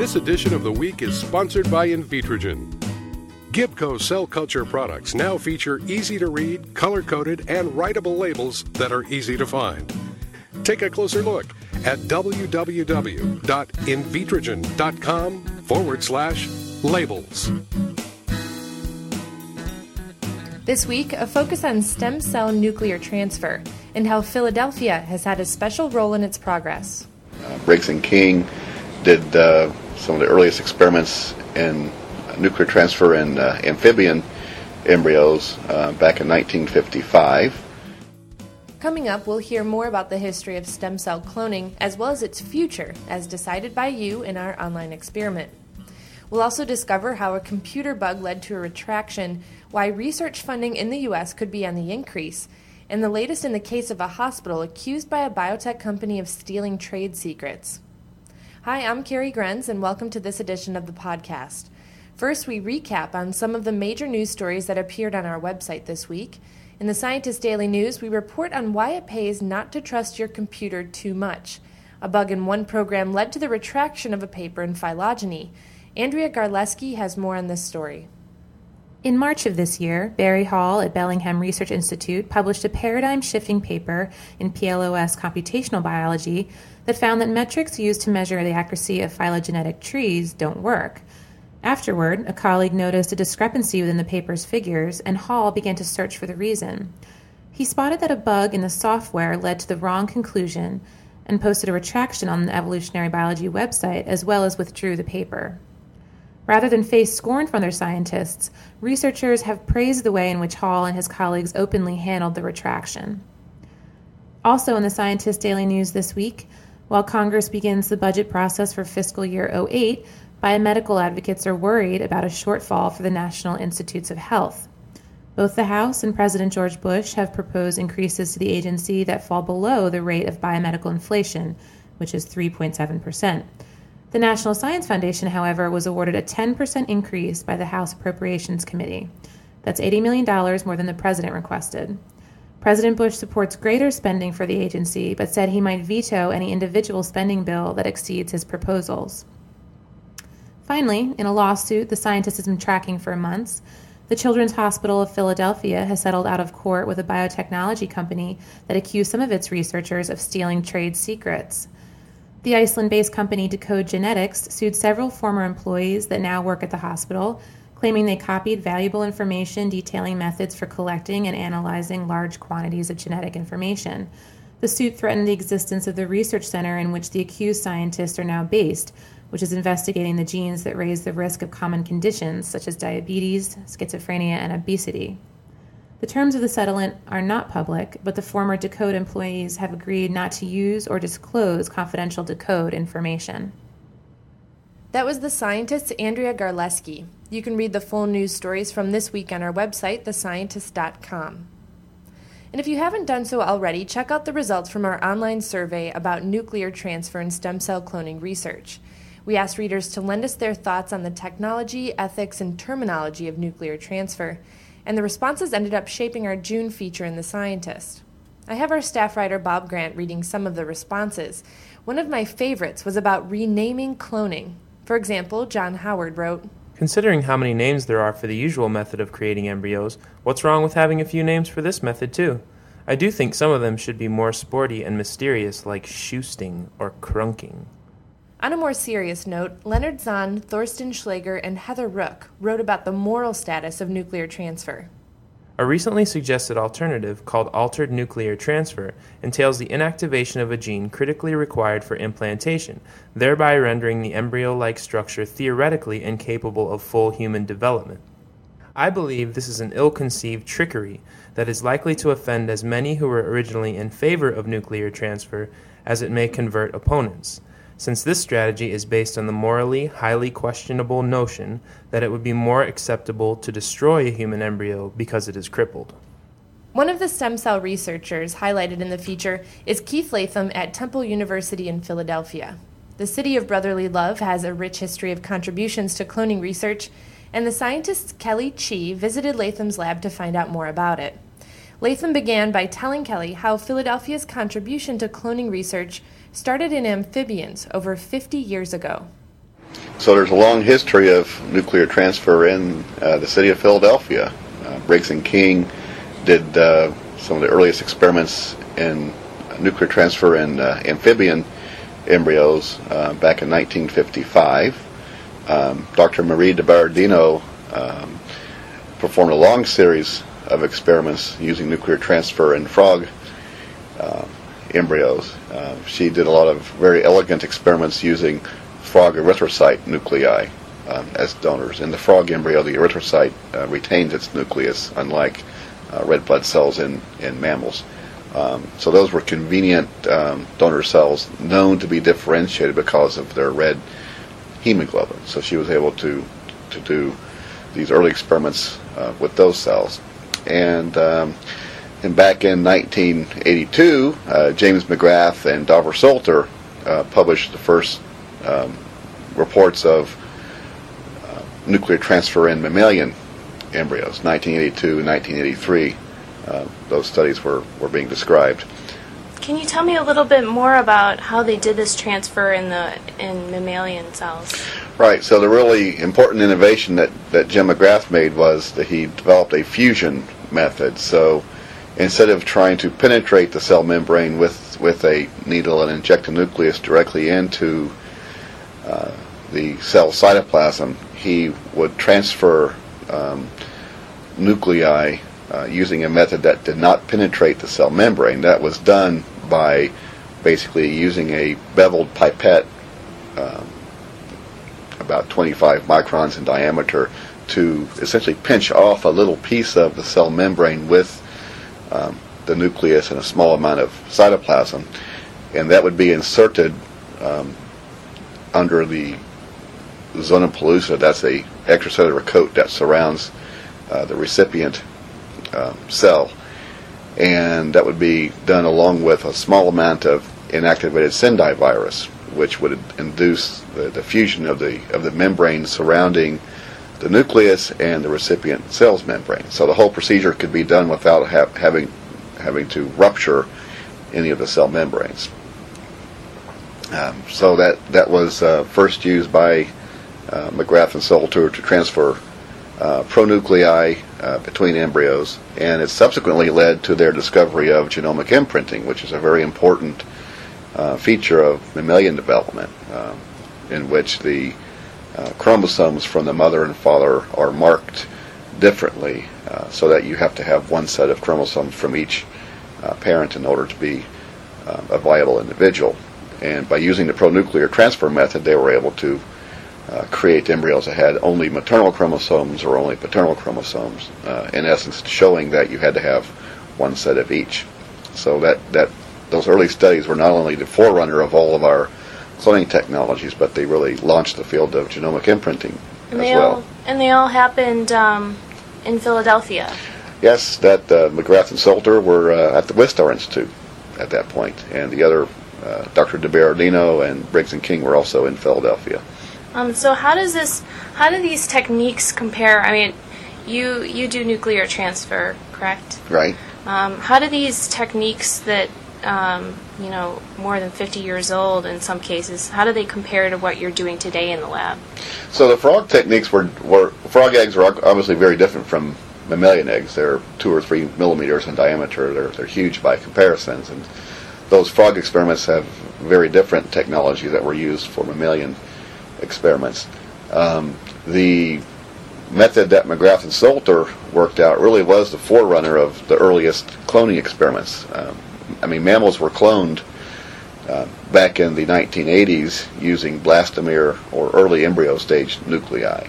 This edition of The Week is sponsored by Invitrogen. Gibco cell culture products now feature easy-to-read, color-coded, and writable labels that are easy to find. Take a closer look at www.invitrogen.com/labels. This week, a focus on stem cell nuclear transfer and how Philadelphia has had a special role in its progress. Briggs and King did some of the earliest experiments in nuclear transfer in amphibian embryos back in 1955. Coming up, we'll hear more about the history of stem cell cloning as well as its future as decided by you in our online experiment. We'll also discover how a computer bug led to a retraction, why research funding in the U.S. could be on the increase, and the latest in the case of a hospital accused by a biotech company of stealing trade secrets. Hi, I'm Carrie Grenz, and welcome to this edition of the podcast. First, we recap on some of the major news stories that appeared on our website this week. In the Scientist Daily News, we report on why it pays not to trust your computer too much. A bug in one program led to the retraction of a paper in phylogeny. Andrea Garleski has more on this story. In March of this year, Barry Hall at Bellingham Research Institute published a paradigm-shifting paper in PLOS Computational Biology that found that metrics used to measure the accuracy of phylogenetic trees don't work. Afterward, a colleague noticed a discrepancy within the paper's figures, and Hall began to search for the reason. He spotted that a bug in the software led to the wrong conclusion and posted a retraction on the Evolutionary Biology website, as well as withdrew the paper. Rather than face scorn from other scientists, researchers have praised the way in which Hall and his colleagues openly handled the retraction. Also in the Scientist Daily News this week, while Congress begins the budget process for fiscal year 08, biomedical advocates are worried about a shortfall for the National Institutes of Health. Both the House and President George Bush have proposed increases to the agency that fall below the rate of biomedical inflation, which is 3.7%. The National Science Foundation, however, was awarded a 10% increase by the House Appropriations Committee. That's $80 million more than the president requested. President Bush supports greater spending for the agency, but said he might veto any individual spending bill that exceeds his proposals. Finally, in a lawsuit the scientist has been tracking for months, the Children's Hospital of Philadelphia has settled out of court with a biotechnology company that accused some of its researchers of stealing trade secrets. The Iceland-based company Decode Genetics sued several former employees that now work at the hospital, claiming they copied valuable information detailing methods for collecting and analyzing large quantities of genetic information. The suit threatened the existence of the research center in which the accused scientists are now based, which is investigating the genes that raise the risk of common conditions such as diabetes, schizophrenia, and obesity. The terms of the settlement are not public, but the former Decode employees have agreed not to use or disclose confidential Decode information. That was the scientist Andrea Garleski. You can read the full news stories from this week on our website, thescientist.com. And if you haven't done so already, check out the results from our online survey about nuclear transfer and stem cell cloning research. We asked readers to lend us their thoughts on the technology, ethics, and terminology of nuclear transfer, and the responses ended up shaping our June feature in The Scientist. I have our staff writer Bob Grant reading some of the responses. One of my favorites was about renaming cloning. For example, John Howard wrote, "Considering how many names there are for the usual method of creating embryos, what's wrong with having a few names for this method too? I do think some of them should be more sporty and mysterious, like shoosting or crunking." On a more serious note, Leonard Zahn, Thorsten Schlager, and Heather Rook wrote about the moral status of nuclear transfer. A recently suggested alternative, called altered nuclear transfer, entails the inactivation of a gene critically required for implantation, thereby rendering the embryo-like structure theoretically incapable of full human development. I believe this is an ill-conceived trickery that is likely to offend as many who were originally in favor of nuclear transfer as it may convert opponents, since this strategy is based on the morally highly questionable notion that it would be more acceptable to destroy a human embryo because it is crippled. One of the stem cell researchers highlighted in the feature is Keith Latham at Temple University in Philadelphia. The city of brotherly love has a rich history of contributions to cloning research, and the scientist Kelly Chi visited Latham's lab to find out more about it. Latham began by telling Kelly how Philadelphia's contribution to cloning research started in amphibians over 50 years ago. So there's a long history of nuclear transfer in the city of Philadelphia. Briggs and King did some of the earliest experiments in nuclear transfer in amphibian embryos back in 1955. Dr. Marie de Baradino performed a long series of experiments using nuclear transfer in frog embryos. She did a lot of very elegant experiments using frog erythrocyte nuclei as donors. In the frog embryo, the erythrocyte retains its nucleus, unlike red blood cells in mammals. So those were convenient donor cells known to be differentiated because of their red hemoglobin. So she was able to do these early experiments with those cells. And back in 1982, James McGrath and Dover Solter published the first reports of nuclear transfer in mammalian embryos. 1982 and 1983, those studies were being described. Can you tell me a little bit more about how they did this transfer in mammalian cells? Right. So the really important innovation that Jim McGrath made was that he developed a fusion method. So instead of trying to penetrate the cell membrane with a needle and inject a nucleus directly into the cell cytoplasm, he would transfer nuclei using a method that did not penetrate the cell membrane. That was done by basically using a beveled pipette about 25 microns in diameter to essentially pinch off a little piece of the cell membrane with the nucleus and a small amount of cytoplasm, and that would be inserted under the zona pellucida. That's a extracellular coat that surrounds the recipient cell, and that would be done along with a small amount of inactivated Sendai virus, which would induce the fusion of the membrane surrounding the nucleus and the recipient cell's membrane. So the whole procedure could be done without having to rupture any of the cell membranes. So that was first used by McGrath and Solter to transfer pronuclei between embryos, and it subsequently led to their discovery of genomic imprinting, which is a very important feature of mammalian development, in which the chromosomes from the mother and father are marked differently, so that you have to have one set of chromosomes from each parent in order to be a viable individual. And by using the pronuclear transfer method, they were able to create embryos that had only maternal chromosomes or only paternal chromosomes, in essence showing that you had to have one set of each. So that those early studies were not only the forerunner of all of our cloning technologies, but they really launched the field of genomic imprinting as well. And they all happened in Philadelphia. Yes, that McGrath and Solter were at the Wistar Institute at that point, and the other Dr. de Baradino and Briggs and King were also in Philadelphia. So how do these techniques compare? I mean, you do nuclear transfer, correct? Right. How do these techniques that more than 50 years old in some cases, how do they compare to what you're doing today in the lab? So the frog techniques frog eggs are obviously very different from mammalian eggs. They're 2 or 3 millimeters in diameter. They're huge by comparisons, and those frog experiments have very different technology that were used for mammalian experiments. The method that McGrath and Solter worked out really was the forerunner of the earliest cloning experiments. Mammals were cloned back in the 1980s using blastomere or early embryo stage nuclei.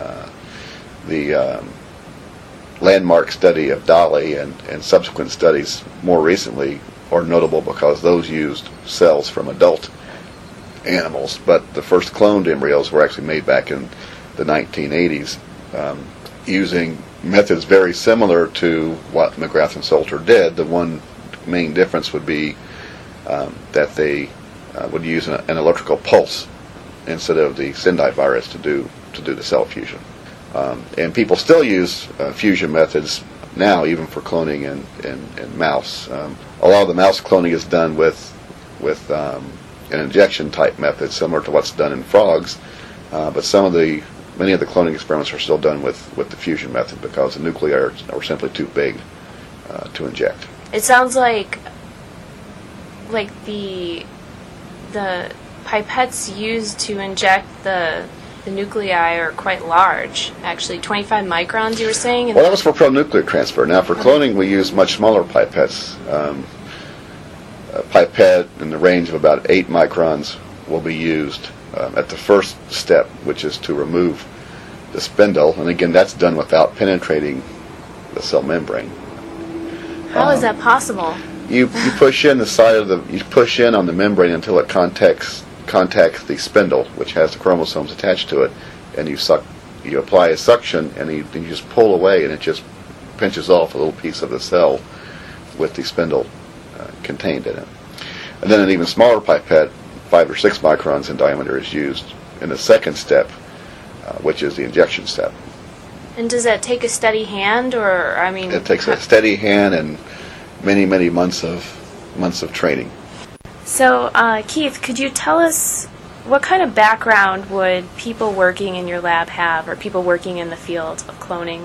The landmark study of Dolly and subsequent studies more recently are notable because those used cells from adult animals, but the first cloned embryos were actually made back in the 1980s using methods very similar to what McGrath and Solter did. The one main difference would be that they would use an electrical pulse instead of the Sendai virus to do the cell fusion. And people still use fusion methods now, even for cloning in mouse. A lot of the mouse cloning is done with an injection type method similar to what's done in frogs, But many of the cloning experiments are still done with the fusion method because the nuclei are simply too big to inject. It sounds like the pipettes used to inject the nuclei are quite large, actually. 25 microns, you were saying? Well, that was for pronuclear transfer. Now, for cloning, we use much smaller pipettes. A pipette in the range of about 8 microns will be used at the first step, which is to remove the spindle. And again, that's done without penetrating the cell membrane. How is that possible? You push in you push in on the membrane until it contacts the spindle, which has the chromosomes attached to it, and you apply a suction, and you just pull away, and it just pinches off a little piece of the cell with the spindle contained in it. And then an even smaller pipette, 5 or 6 microns in diameter, is used in the second step, which is the injection step. And does that take a steady hand, or It takes a steady hand and many, many months of training. So, Keith, could you tell us what kind of background would people working in your lab have, or people working in the field of cloning?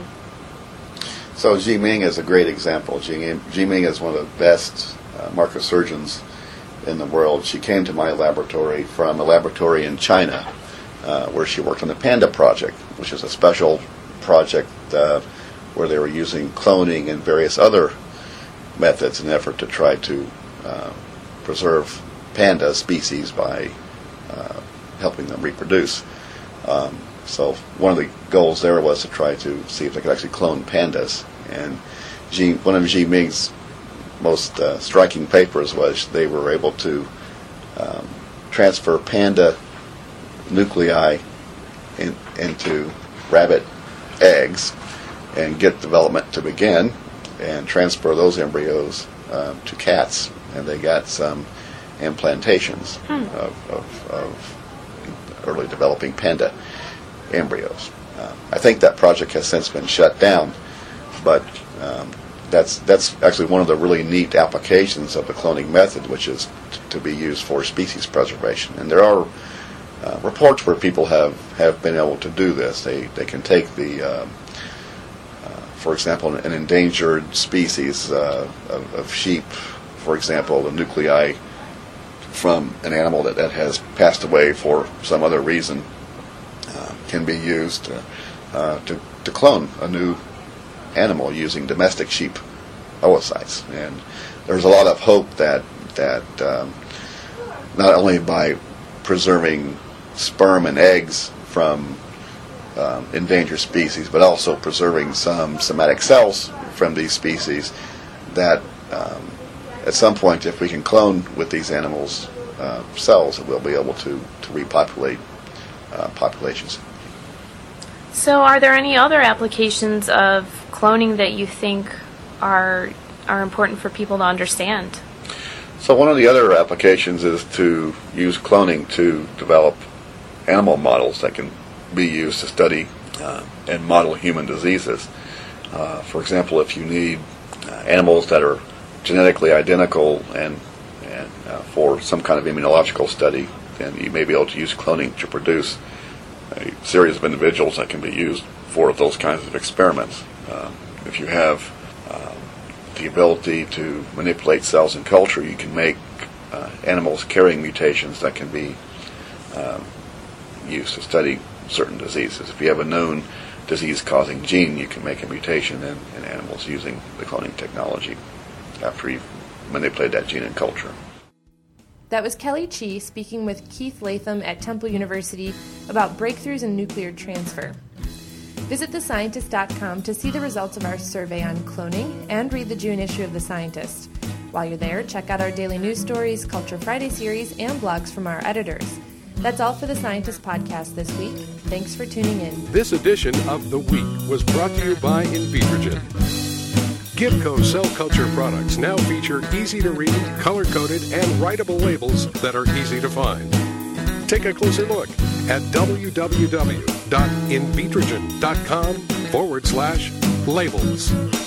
So Ji Ming is a great example. Ji Ming is one of the best microsurgeons in the world. She came to my laboratory from a laboratory in China where she worked on the PANDA project, which is a special project where they were using cloning and various other methods in an effort to try to preserve panda species by helping them reproduce. So one of the goals there was to try to see if they could actually clone pandas. And one of Ji Ming's most striking papers was they were able to transfer panda nuclei into rabbit eggs and get development to begin and transfer those embryos to cats, and they got some implantations of early developing panda embryos. I think that project has since been shut down, but that's actually one of the really neat applications of the cloning method, which is to be used for species preservation. And there are reports where people have been able to do this. They can take for example, an endangered species of sheep, for example, the nuclei from an animal that has passed away for some other reason can be used to clone a new animal using domestic sheep oocytes. And there's a lot of hope that not only by preserving sperm and eggs from endangered species, but also preserving some somatic cells from these species, that at some point, if we can clone with these animals' cells, we'll be able to repopulate populations. So are there any other applications of cloning that you think are important for people to understand? So one of the other applications is to use cloning to develop animal models that can be used to study and model human diseases. For example, if you need animals that are genetically identical and for some kind of immunological study, then you may be able to use cloning to produce a series of individuals that can be used for those kinds of experiments. If you have the ability to manipulate cells in culture, you can make animals carrying mutations that can be used to study certain diseases. If you have a known disease-causing gene, you can make a mutation in animals using the cloning technology after you've manipulated that gene in culture. That was Kelly Chi speaking with Keith Latham at Temple University about breakthroughs in nuclear transfer. Visit thescientist.com to see the results of our survey on cloning and read the June issue of The Scientist. While you're there, check out our daily news stories, Culture Friday series, and blogs from our editors. That's all for the Scientist Podcast this week. Thanks for tuning in. This edition of The Week was brought to you by Invitrogen. Gibco cell culture products now feature easy-to-read, color-coded, and writable labels that are easy to find. Take a closer look at www.invitrogen.com/labels.